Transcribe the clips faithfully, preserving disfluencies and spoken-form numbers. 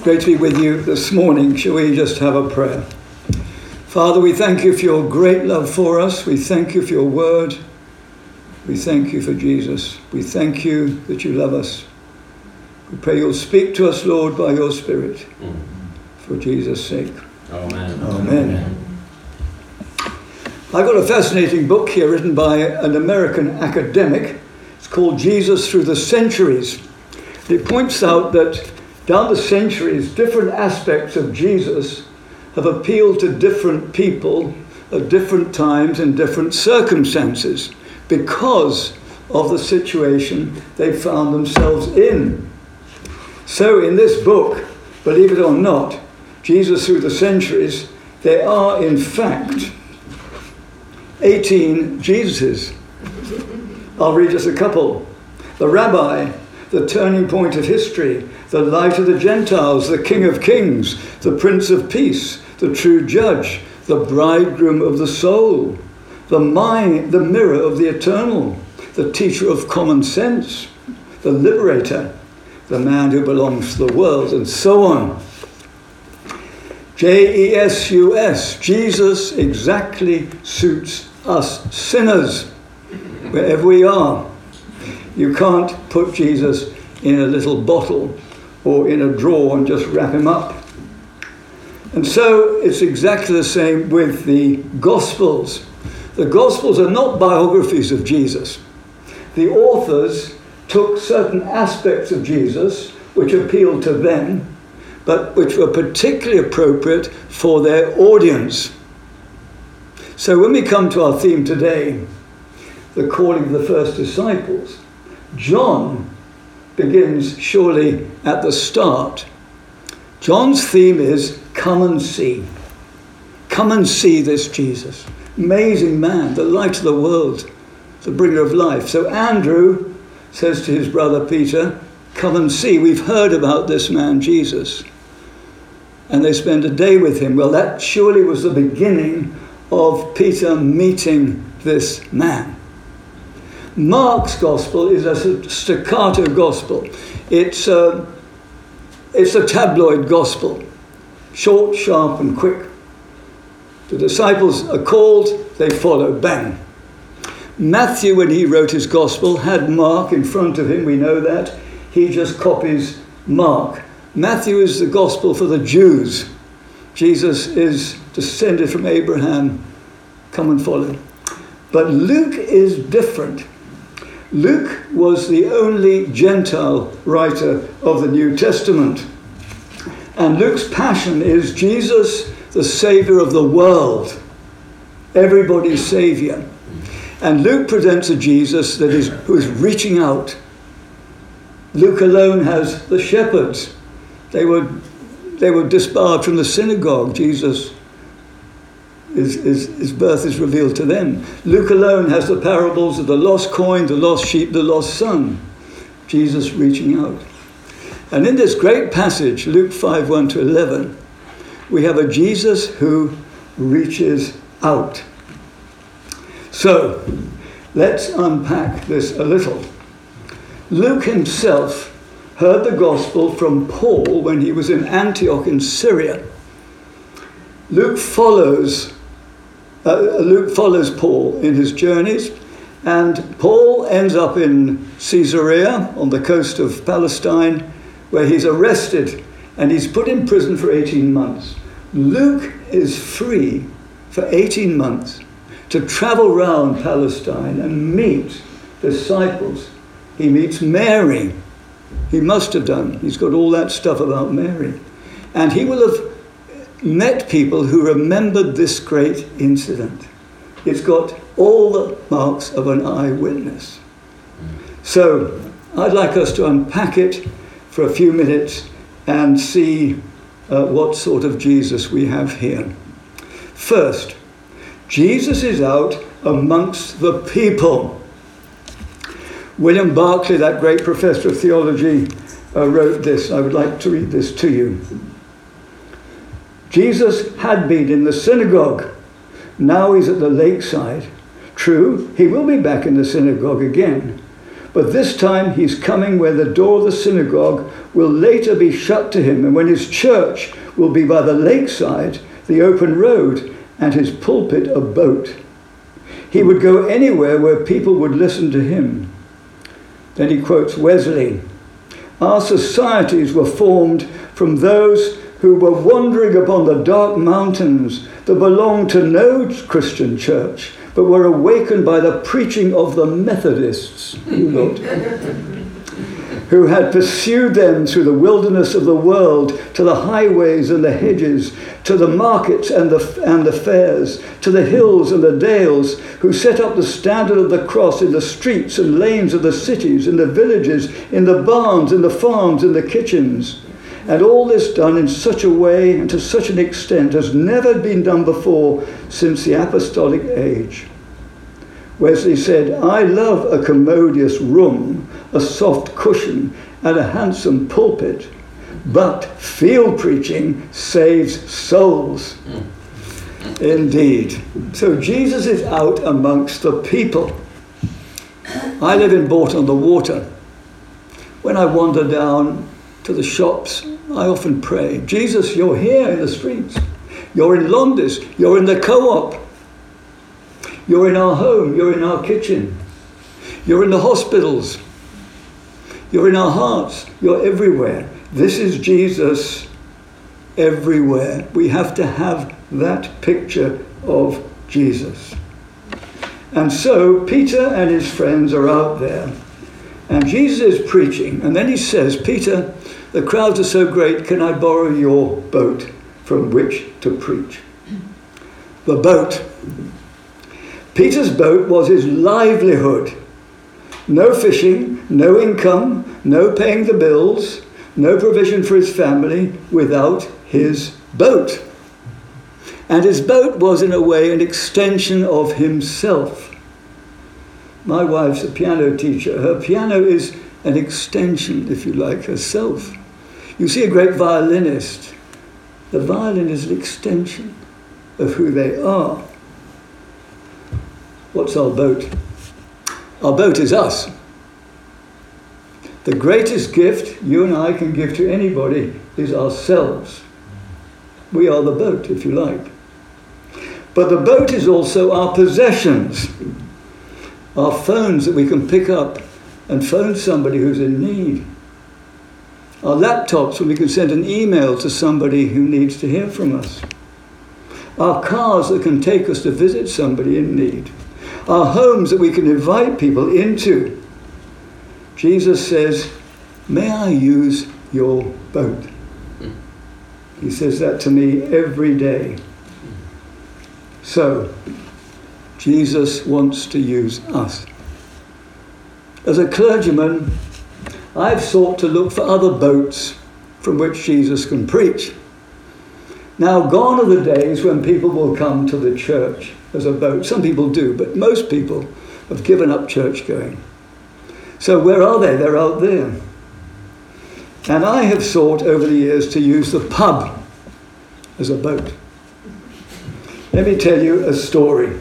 Great to be with you this morning. Shall we just have a prayer? Father, we thank you for your great love for us. We thank you for your word. We thank you for Jesus. We thank you that you love us. We pray you'll speak to us, Lord, by your Spirit. Mm. For Jesus' sake. Amen. Amen. Amen. I've got a fascinating book here written by an American academic. It's called Jesus Through the Centuries. It points out that down the centuries, different aspects of Jesus have appealed to different people at different times and different circumstances because of the situation they found themselves in. So in this book, believe it or not, Jesus Through the Centuries, there are in fact eighteen Jesuses. I'll read just a couple. The Rabbi, the turning point of history, the light of the Gentiles, the King of Kings, the Prince of Peace, the true judge, the bridegroom of the soul, the mind, the mirror of the eternal, the teacher of common sense, the liberator, the man who belongs to the world, and so on. J E S U S, Jesus exactly suits us sinners, wherever we are. You can't put Jesus in a little bottle or in a drawer and just wrap him up. And so it's exactly the same with the Gospels. The Gospels are not biographies of Jesus. The authors took certain aspects of Jesus which appealed to them, but which were particularly appropriate for their audience. So when we come to our theme today, the calling of the first disciples, John begins surely at the start. John's theme is come and see. Come and see this Jesus. Amazing man, the light of the world, the bringer of life. So Andrew says to his brother Peter, come and see. We've heard about this man, Jesus. And they spend a day with him. Well, that surely was the beginning of Peter meeting this man. Mark's gospel is a staccato gospel. It's a, it's a tabloid gospel. Short, sharp, and quick. The disciples are called, they follow, bang. Matthew, when he wrote his gospel, had Mark in front of him, we know that. He just copies Mark. Matthew is the gospel for the Jews. Jesus is descended from Abraham. Come and follow. But Luke is different. Luke was the only Gentile writer of the New Testament. And Luke's passion is Jesus, the Savior of the world. Everybody's Savior. And Luke presents a Jesus that is who is reaching out. Luke alone has the shepherds. They were, they were disbarred from the synagogue. Jesus, his, his, his birth is revealed to them. Luke alone has the parables of the lost coin, the lost sheep, the lost son. Jesus reaching out. And in this great passage, Luke five, one to eleven, we have a Jesus who reaches out. So, let's unpack this a little. Luke himself heard the gospel from Paul when he was in Antioch in Syria. Luke follows, uh, Luke follows Paul in his journeys, and Paul ends up in Caesarea on the coast of Palestine, where he's arrested and he's put in prison for eighteen months. Luke is free for eighteen months to travel around Palestine and meet disciples. He meets Mary. He must have done. He's got all that stuff about Mary. And he will have met people who remembered this great incident. It's got all the marks of an eyewitness. So I'd like us to unpack it for a few minutes and see uh, what sort of Jesus we have here. First, Jesus is out amongst the people. William Barclay, that great professor of theology, uh, wrote this. I would like to read this to you. Jesus had been in the synagogue. Now he's at the lakeside. True, he will be back in the synagogue again. But this time he's coming where the door of the synagogue will later be shut to him, and when his church will be by the lakeside, the open road, and his pulpit a boat. He would go anywhere where people would listen to him. Then he quotes Wesley. Our societies were formed from those who were wandering upon the dark mountains that belonged to no Christian church, but were awakened by the preaching of the Methodists, Lord, who had pursued them through the wilderness of the world, to the highways and the hedges, to the markets and the, and the fairs, to the hills and the dales, who set up the standard of the cross in the streets and lanes of the cities, in the villages, in the barns, in the farms, in the kitchens. And all this done in such a way and to such an extent as never been done before since the apostolic age. Wesley said, I love a commodious room, a soft cushion, and a handsome pulpit, but field preaching saves souls. Indeed. So Jesus is out amongst the people. I live in Bourton-on-the-Water. When I wander down to the shops, I often pray, Jesus, you're here in the streets. You're in Londis. You're in the co-op. You're in our home. You're in our kitchen. You're in the hospitals. You're in our hearts. You're everywhere. This is Jesus everywhere. We have to have that picture of Jesus. And so Peter and his friends are out there. And Jesus is preaching. And then he says, Peter, the crowds are so great, can I borrow your boat from which to preach? The boat. Peter's boat was his livelihood. No fishing, no income, no paying the bills, no provision for his family without his boat. And his boat was in a way an extension of himself. My wife's a piano teacher. Her piano is an extension, if you like, herself. You see a great violinist. The violin is an extension of who they are. What's our boat? Our boat is us. The greatest gift you and I can give to anybody is ourselves. We are the boat, if you like. But the boat is also our possessions. Our phones that we can pick up and phone somebody who's in need. Our laptops when we can send an email to somebody who needs to hear from us. Our cars that can take us to visit somebody in need. Our homes that we can invite people into. Jesus says, may I use your boat? He says that to me every day. So, Jesus wants to use us. As a clergyman, I've sought to look for other boats from which Jesus can preach. Now, gone are the days when people will come to the church as a boat. Some people do, but most people have given up church going. So where are they? They're out there. And I have sought over the years to use the pub as a boat. Let me tell you a story.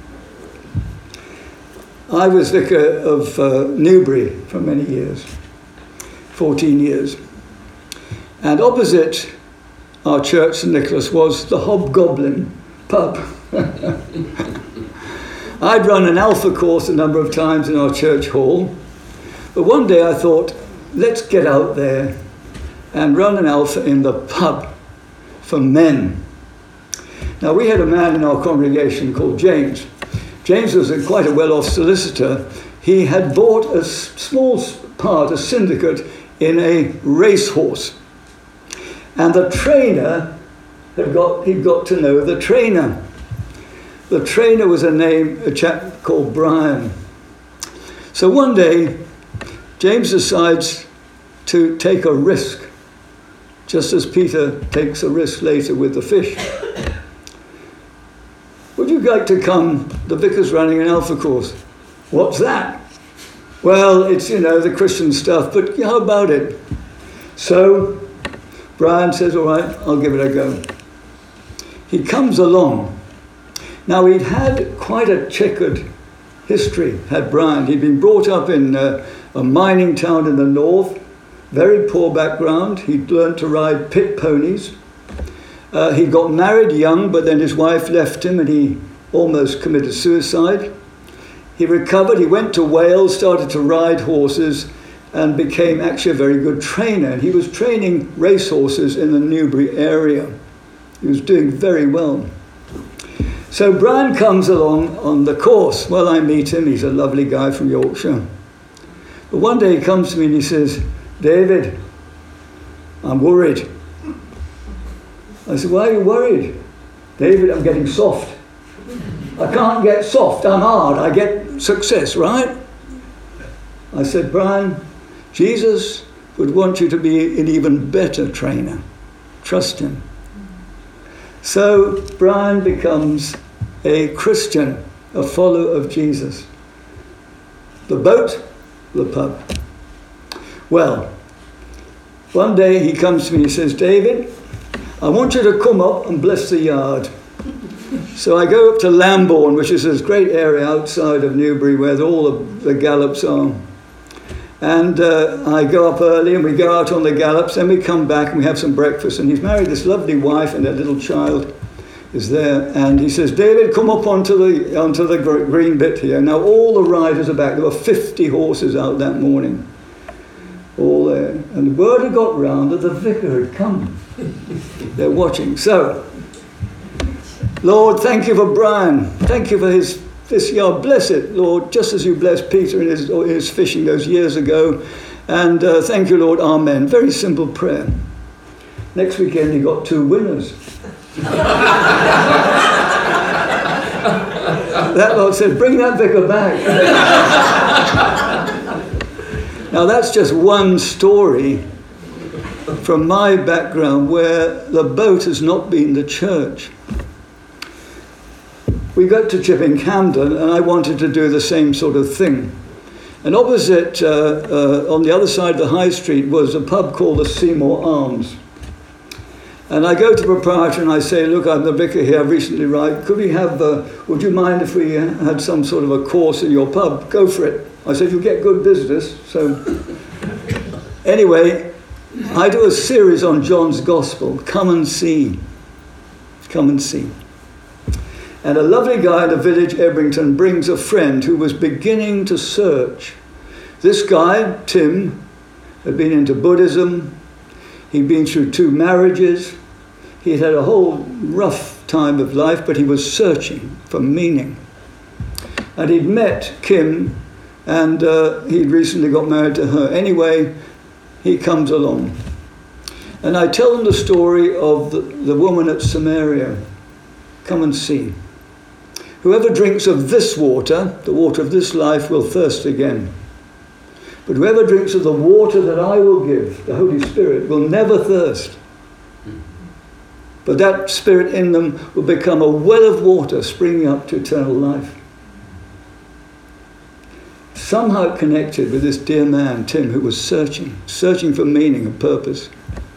I was vicar of uh, Newbury for many years, fourteen years. And opposite our church, Saint Nicholas, was the Hobgoblin pub. I'd run an Alpha course a number of times in our church hall. But one day I thought, let's get out there and run an Alpha in the pub for men. Now, we had a man in our congregation called James. James was a, quite a well-off solicitor. He had bought a small part, a syndicate, in a racehorse. And the trainer, had got, he'd got to know the trainer. The trainer was a name, a chap called Brian. So one day, James decides to take a risk, just as Peter takes a risk later with the fish. Would you like to come? The vicar's running an Alpha course. What's that? Well, it's, you know, the Christian stuff, but how about it? So Brian says, all right, I'll give it a go. He comes along. Now, he'd had quite a checkered history had Brian. He'd been brought up in uh, a mining town in the north, very poor background. He'd learned to ride pit ponies. Uh, he got married young, but then his wife left him and he almost committed suicide. He recovered, he went to Wales, started to ride horses, and became actually a very good trainer. And he was training racehorses in the Newbury area. He was doing very well. So Brian comes along on the course. Well, I meet him. He's a lovely guy from Yorkshire. But one day he comes to me and he says, David, I'm worried. I said, why are you worried? David, I'm getting soft. I can't get soft. I'm hard. I get success, right? I said, Brian, Jesus would want you to be an even better trainer. Trust him. So Brian becomes a Christian, a follower of Jesus. The boat, the pub. Well, one day he comes to me and he says, David, I want you to come up and bless the yard. So I go up to Lambourne, which is this great area outside of Newbury where all of the gallops are. And uh, I go up early and we go out on the gallops, then we come back and we have some breakfast. And he's married this lovely wife and their little child is there. And he says, David, come up onto the, onto the green bit here. Now all the riders are back. There were fifty horses out that morning. All there. And the word had got round that the vicar had come. They're watching. So, Lord, thank you for Brian. Thank you for his this yard. Bless it, Lord, just as you blessed Peter in his, in his fishing those years ago. And uh, thank you, Lord. Amen. Very simple prayer. Next weekend, he got two winners. That Lord said, bring that vicar back. Now, that's just one story from my background where the boat has not been the church. We got to Chipping Campden and I wanted to do the same sort of thing. And opposite, uh, uh, on the other side of the high street, was a pub called the Seymour Arms. And I go to the proprietor and I say, look, I'm the vicar here, I've recently arrived. Could we have, uh, would you mind if we had some sort of a course in your pub? Go for it. I said, you get good business. So anyway, I do a series on John's Gospel. Come and see. Come and see. And a lovely guy in the village, Ebrington, brings a friend who was beginning to search. This guy, Tim, had been into Buddhism. He'd been through two marriages. He'd had a whole rough time of life, but he was searching for meaning. And he'd met Kim, and uh, he'd recently got married to her. Anyway, he comes along. And I tell him the story of the, the woman at Samaria. Come and see. Whoever drinks of this water, the water of this life, will thirst again. But whoever drinks of the water that I will give, the Holy Spirit, will never thirst. But that Spirit in them will become a well of water springing up to eternal life. Somehow connected with this dear man, Tim, who was searching, searching for meaning and purpose.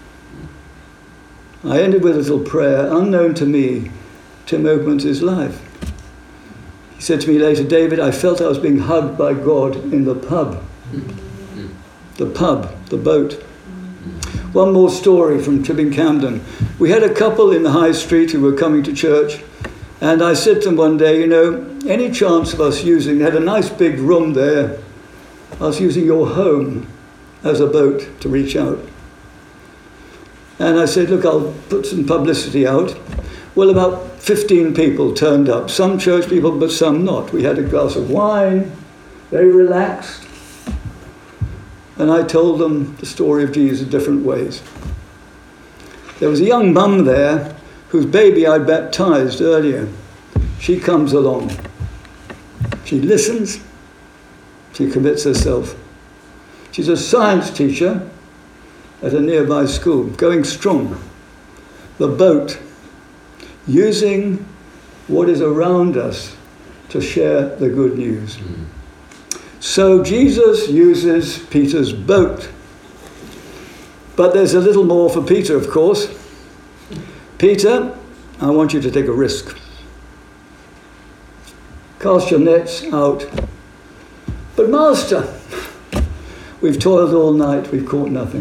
I ended with a little prayer. Unknown to me, Tim opens his life. He said to me later, David, I felt I was being hugged by God in the pub. The pub, the boat. One more story from Chipping Campden. We had a couple in the high street who were coming to church, and I said to them one day, you know, any chance of us using, they had a nice big room there, us using your home as a boat to reach out. And I said, look, I'll put some publicity out. Well, about fifteen people turned up, some church people, but some not. We had a glass of wine, very relaxed. And I told them the story of Jesus in different ways. There was a young mum there whose baby I baptized earlier. She comes along. She listens. She commits herself. She's a science teacher at a nearby school, going strong. The boat, using what is around us to share the good news. Mm. So Jesus uses Peter's boat. But there's a little more for Peter, of course. Peter, I want you to take a risk. Cast your nets out. But Master, we've toiled all night, we've caught nothing.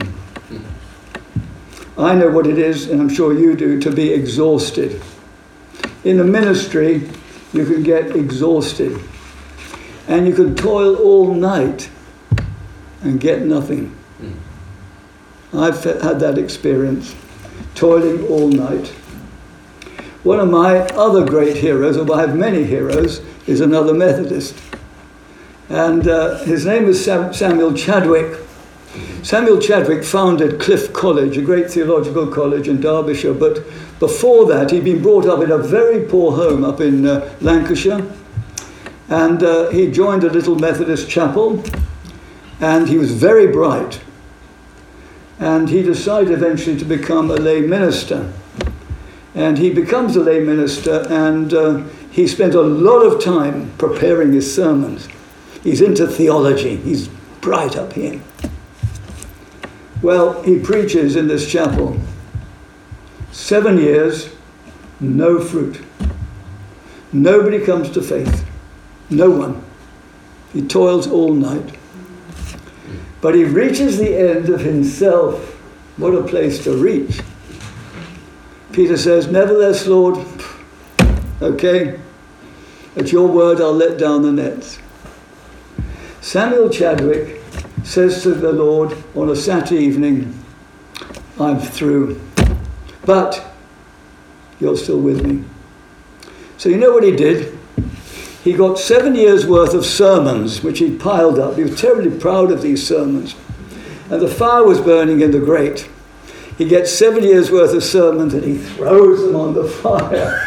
I know what it is, and I'm sure you do, to be exhausted. In the ministry, you can get exhausted. And you can toil all night and get nothing. I've had that experience, toiling all night. One of my other great heroes, or I have many heroes, is another Methodist. And uh, his name is Sam- Samuel Chadwick. Samuel Chadwick founded Cliff College, a great theological college in Derbyshire, but before that he'd been brought up in a very poor home up in uh, Lancashire, and uh, he joined a little Methodist chapel, and he was very bright, and he decided eventually to become a lay minister. And he becomes a lay minister, and uh, he spent a lot of time preparing his sermons. He's into theology, he's bright up here. Well, he preaches in this chapel. Seven years, no fruit. Nobody comes to faith. No one. He toils all night. But he reaches the end of himself. What a place to reach. Peter says, nevertheless, Lord, okay, at your word I'll let down the nets. Samuel Chadwick says to the Lord on a Saturday evening, I'm through, but you're still with me. So you know what he did? He got seven years worth of sermons, which he piled up. He was terribly proud of these sermons. And the fire was burning in the grate. He gets seven years worth of sermons and he throws them on the fire.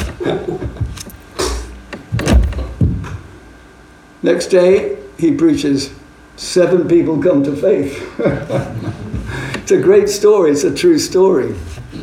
Next day, he preaches. Seven people come to faith. It's a great story. It's a true story.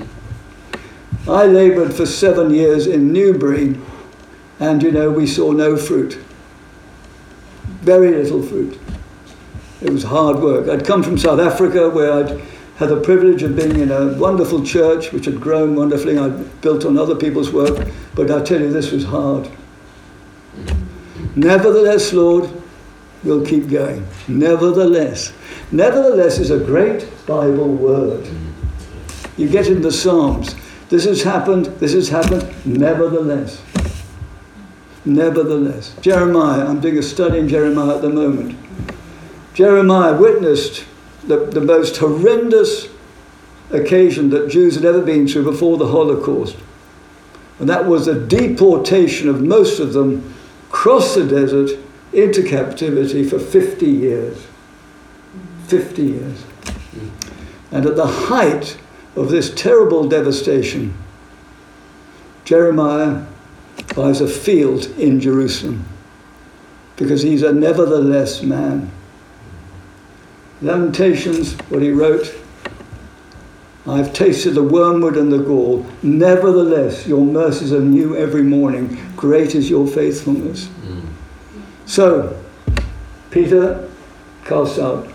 I laboured for seven years in Newbury, and, you know, we saw no fruit. Very little fruit. It was hard work. I'd come from South Africa, where I'd had the privilege of being in a wonderful church, which had grown wonderfully. I'd built on other people's work, but I tell you, this was hard. Nevertheless, Lord, we'll keep going. Nevertheless. Nevertheless is a great Bible word. You get in the Psalms. This has happened, this has happened, nevertheless. Nevertheless. Jeremiah, I'm doing a study in Jeremiah at the moment. Jeremiah witnessed the, the most horrendous occasion that Jews had ever been through before the Holocaust. And that was the deportation of most of them across the desert into captivity for fifty years. fifty years. And at the height of this terrible devastation, Jeremiah buys a field in Jerusalem because he's a nevertheless man. Lamentations, what he wrote, I've tasted the wormwood and the gall. Nevertheless, your mercies are new every morning. Great is your faithfulness. Mm. So, Peter casts out,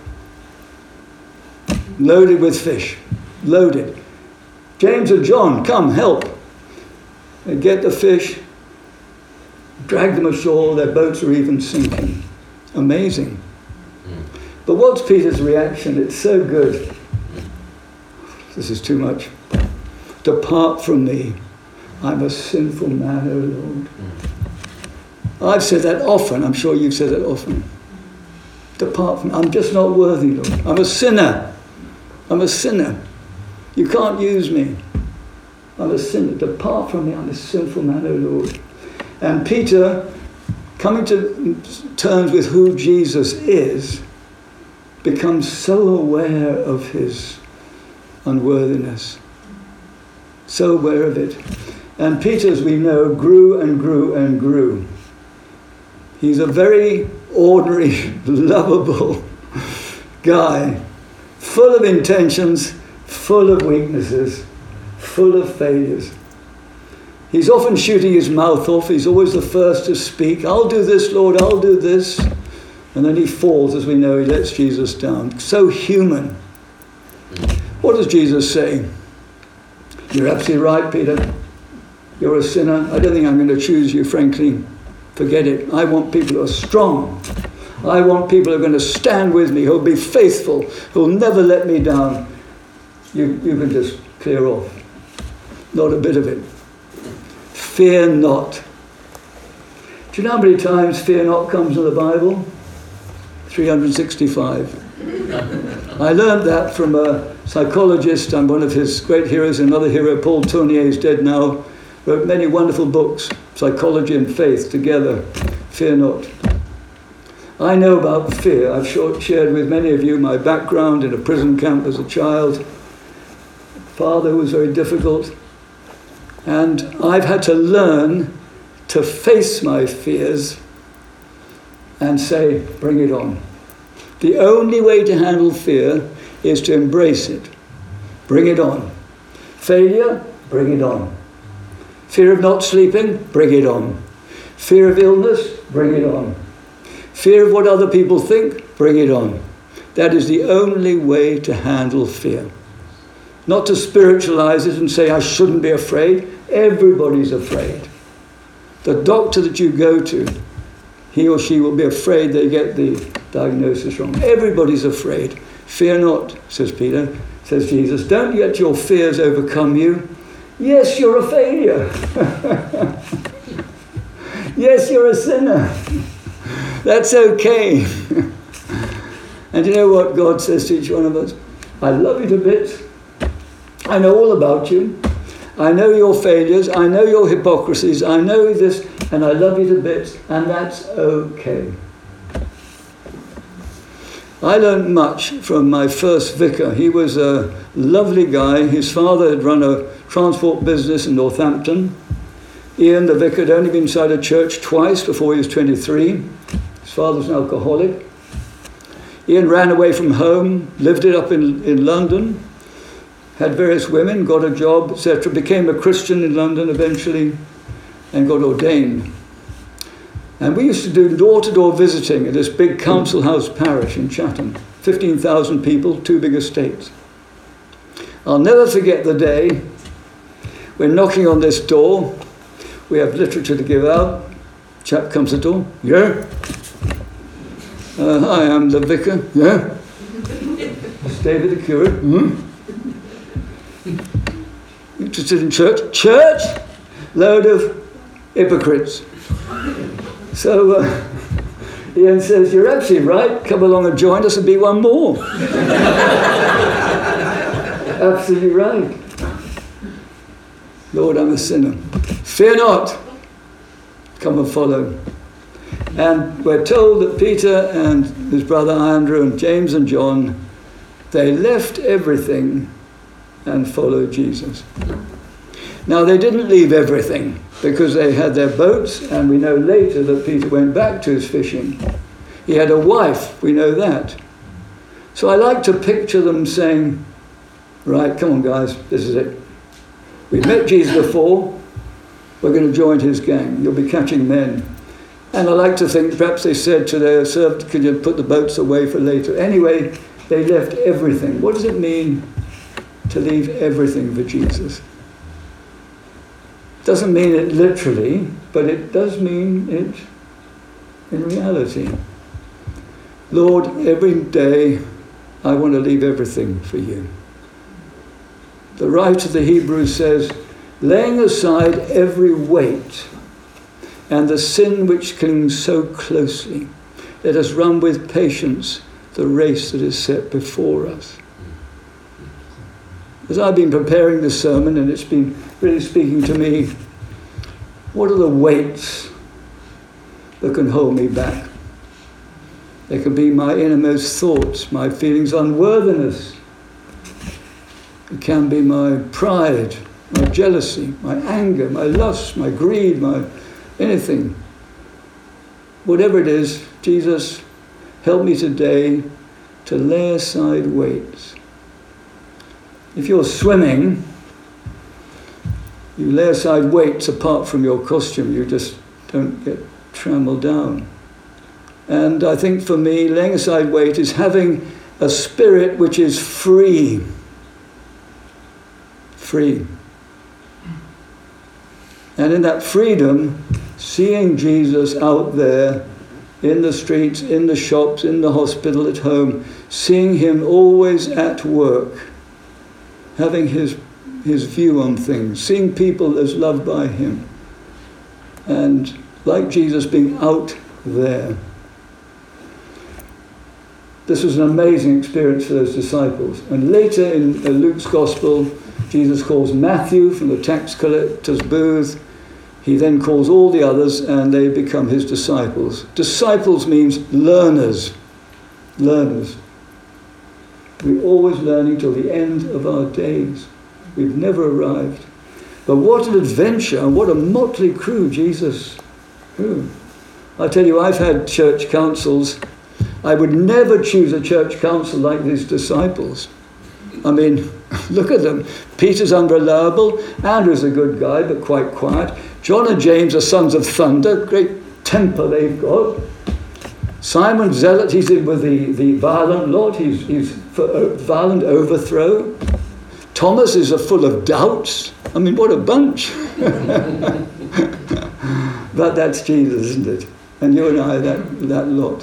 loaded with fish, loaded. James and John, come, help. They get the fish, drag them ashore, their boats are even sinking. Amazing. Mm. But what's Peter's reaction? It's so good. This is too much. Depart from me. I'm a sinful man, O Lord. Mm. I've said that often. I'm sure you've said that often. Depart from me. I'm just not worthy, Lord. I'm a sinner. I'm a sinner. You can't use me. I'm a sinner. Depart from me. I'm a sinful man, O Lord. And Peter, coming to terms with who Jesus is, becomes so aware of his unworthiness. So aware of it. And Peter, as we know, grew and grew and grew. He's a very ordinary, lovable guy, full of intentions, full of weaknesses, full of failures. He's often shooting his mouth off. He's always the first to speak. I'll do this, Lord, I'll do this. And then he falls, as we know, he lets Jesus down. So human. What does Jesus say? You're absolutely right, Peter. You're a sinner. I don't think I'm going to choose you, frankly. Forget it. I want people who are strong. I want people who are going to stand with me, who will be faithful, who will never let me down. You, you can just clear off. Not a bit of it. Fear not. Do you know how many times fear not comes in the Bible? three hundred sixty-five. I learned that from a psychologist and one of his great heroes, another hero, Paul Tournier, is dead now, wrote many wonderful books, Psychology and Faith Together. Fear not. I know about fear. I've shared with many of you my background in a prison camp as a child. Father who was very difficult. And I've had to learn to face my fears and say, bring it on. The only way to handle fear is to embrace it. Bring it on. Failure, bring it on. Fear of not sleeping, bring it on. Fear of illness, bring it on. Fear of what other people think, bring it on. That is the only way to handle fear. Not to spiritualize it and say, I shouldn't be afraid. Everybody's afraid. The doctor that you go to, he or she will be afraid they get the diagnosis wrong. Everybody's afraid. Fear not, says Peter, says Jesus. Don't let your fears overcome you. Yes, you're a failure. Yes, you're a sinner. That's okay. And you know what God says to each one of us? I love you to bits. I know all about you. I know your failures. I know your hypocrisies. I know this, and I love you to bits, and that's okay. I learned much from my first vicar. He was a lovely guy. His father had run a transport business in Northampton. Ian, the vicar, had only been inside a church twice before he was twenty-three. His father was an alcoholic. Ian ran away from home, lived it up in, in London, had various women, got a job, et cetera, became a Christian in London eventually, and got ordained. And we used to do door-to-door visiting at this big council house parish in Chatham. fifteen thousand people, two big estates. I'll never forget the day we're knocking on this door. We have literature to give out. Chap comes to the door. Yeah? Uh, hi, I'm the vicar. Yeah? It's David the curate. Hmm? Interested in church? Church? Load of hypocrites. So uh, Ian says, you're absolutely right. Come along and join us and be one more. Absolutely right. Lord, I'm a sinner. Fear not. Come and follow. And we're told that Peter and his brother Andrew and James and John, they left everything and followed Jesus. Now, they didn't leave everything because they had their boats, and we know later that Peter went back to his fishing. He had a wife, we know that. So I like to picture them saying, right, come on guys, this is it. We've met Jesus before, we're going to join his gang, you'll be catching men. And I like to think perhaps they said to their servant, could you put the boats away for later? Anyway, they left everything. What does it mean to leave everything for Jesus? Doesn't mean it literally, but it does mean it in reality. Lord, every day I want to leave everything for you. The writer of the Hebrews says, laying aside every weight and the sin which clings so closely, let us run with patience the race that is set before us. As I've been preparing this sermon, and it's been really speaking to me, what are the weights that can hold me back? They can be my innermost thoughts, my feelings of unworthiness. It can be my pride, my jealousy, my anger, my lust, my greed, my anything. Whatever it is, Jesus, help me today to lay aside weights. If you're swimming, you lay aside weights apart from your costume. You just don't get trammeled down. And I think for me, laying aside weight is having a spirit which is free. Free. And in that freedom, seeing Jesus out there in the streets, in the shops, in the hospital, at home, seeing him always at work, having his, his view on things, seeing people as loved by him, and like Jesus being out there. This was an amazing experience for those disciples. And later in Luke's Gospel, Jesus calls Matthew from the tax collector's booth. He then calls all the others, and they become his disciples. Disciples means learners. Learners. We're always learning till the end of our days. We've never arrived. But what an adventure, and what a motley crew, Jesus. Ooh. I tell you, I've had church councils. I would never choose a church council like these disciples. I mean, look at them. Peter's unreliable. Andrew's a good guy, but quite quiet. John and James are sons of thunder. Great temper they've got. Simon Zealot, he's in with the, the violent lot. He's, he's for violent overthrow. Thomas is a full of doubts. I mean, what a bunch. But that's Jesus, isn't it? And you and I, that, that lot.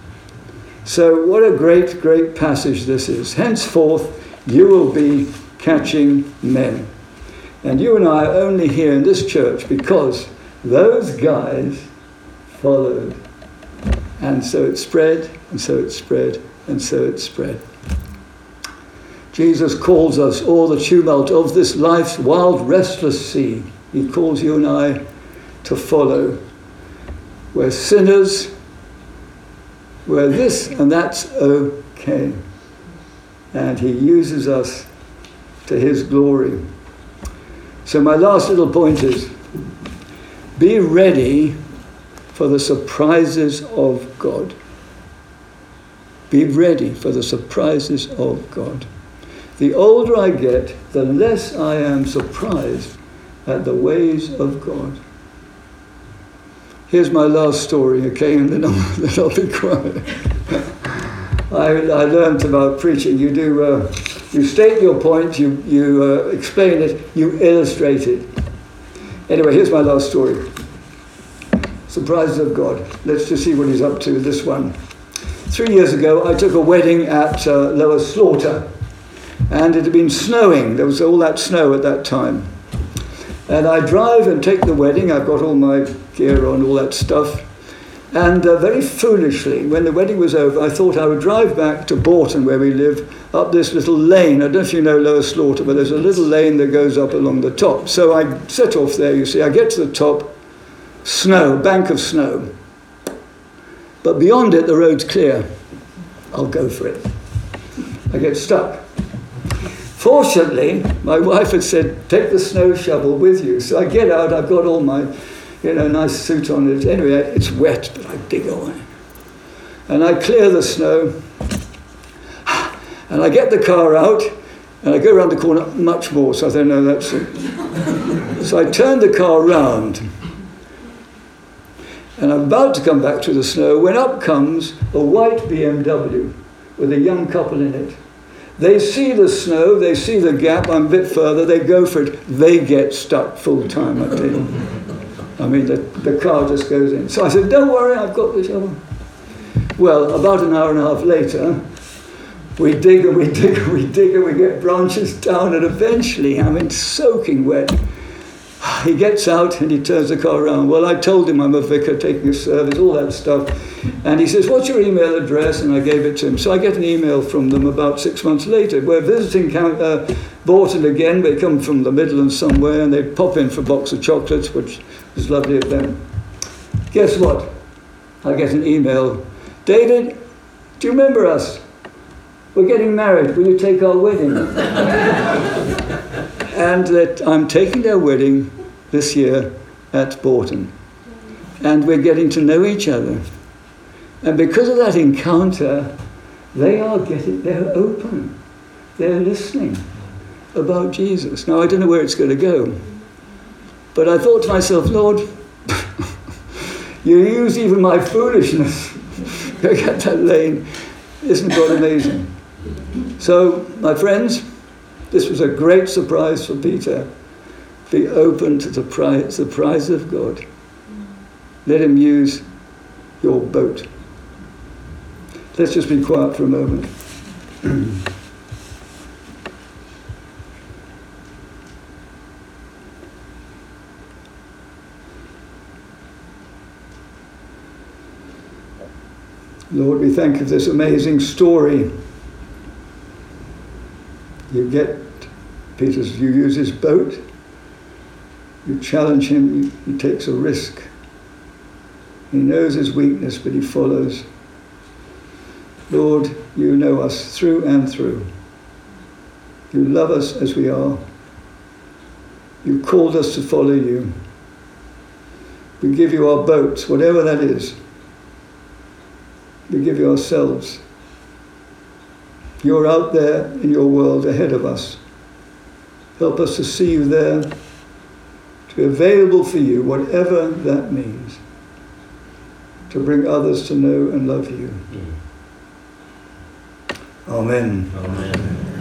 So what a great, great passage this is. Henceforth, you will be catching men. And you and I are only here in this church because those guys followed. And so it spread, and so it spread, and so it spread. Jesus calls us all the tumult of this life's wild, restless sea. He calls you and I to follow. We're sinners. We're this, and that's okay. And he uses us to his glory. So my last little point is, be ready for the surprises of God. Be ready for the surprises of God. The older I get, the less I am surprised at the ways of God. Here's my last story, okay, and then I'll, then I'll be quiet. I, I learned about preaching. You do, uh, you state your point, you, you uh, explain it, you illustrate it. Anyway, here's my last story. Surprises of God. Let's just see what he's up to, this one. Three years ago, I took a wedding at uh, Lower Slaughter, and it had been snowing. There was all that snow at that time. And I drive and take the wedding. I've got all my gear on, all that stuff. And uh, very foolishly, when the wedding was over, I thought I would drive back to Bourton, where we live, up this little lane. I don't know if you know Lower Slaughter, but there's a little lane that goes up along the top. So I set off there, you see. I get to the top, snow, bank of snow. But beyond it, the road's clear. I'll go for it. I get stuck. Fortunately, my wife had said, take the snow shovel with you. So I get out, I've got all my, you know, nice suit on it. Anyway, it's wet, but I dig away. And I clear the snow. And I get the car out, and I go around the corner much more, so I don't know, that's it. So I turn the car round. And I'm about to come back through the snow when up comes a white B M W with a young couple in it. They see the snow, they see the gap, I'm a bit further, they go for it, they get stuck full time, I tell you. I mean, the, the car just goes in. So I said, don't worry, I've got the shovel. Well, about an hour and a half later, we dig and we dig and we dig and we get branches down, and eventually, I mean, soaking wet, he gets out and he turns the car around. Well, I told him I'm a vicar taking a service, all that stuff. And he says, what's your email address? And I gave it to him. So I get an email from them about six months later. We're visiting uh, Bourton again. They come from the Midlands somewhere, and they pop in for a box of chocolates, which was lovely of them. Guess what? I get an email. David, do you remember us? We're getting married. Will you take our wedding? And that I'm taking their wedding this year at Bourton. And we're getting to know each other. And because of that encounter, they are getting, they're open. They're listening about Jesus. Now, I don't know where it's going to go. But I thought to myself, Lord, you use even my foolishness to get that lane. Isn't God amazing? So, my friends, this was a great surprise for Peter. Be open to the prize, the prize of God. Let him use your boat. Let's just be quiet for a moment. Lord, we thank you for this amazing story. You get Peter's, you use his boat, you challenge him, he takes a risk. He knows his weakness, but he follows. Lord, you know us through and through. You love us as we are. You called us to follow you. We give you our boats, whatever that is. We give you ourselves. You're out there in your world ahead of us. Help us to see you there, to be available for you, whatever that means, to bring others to know and love you. Amen. Amen.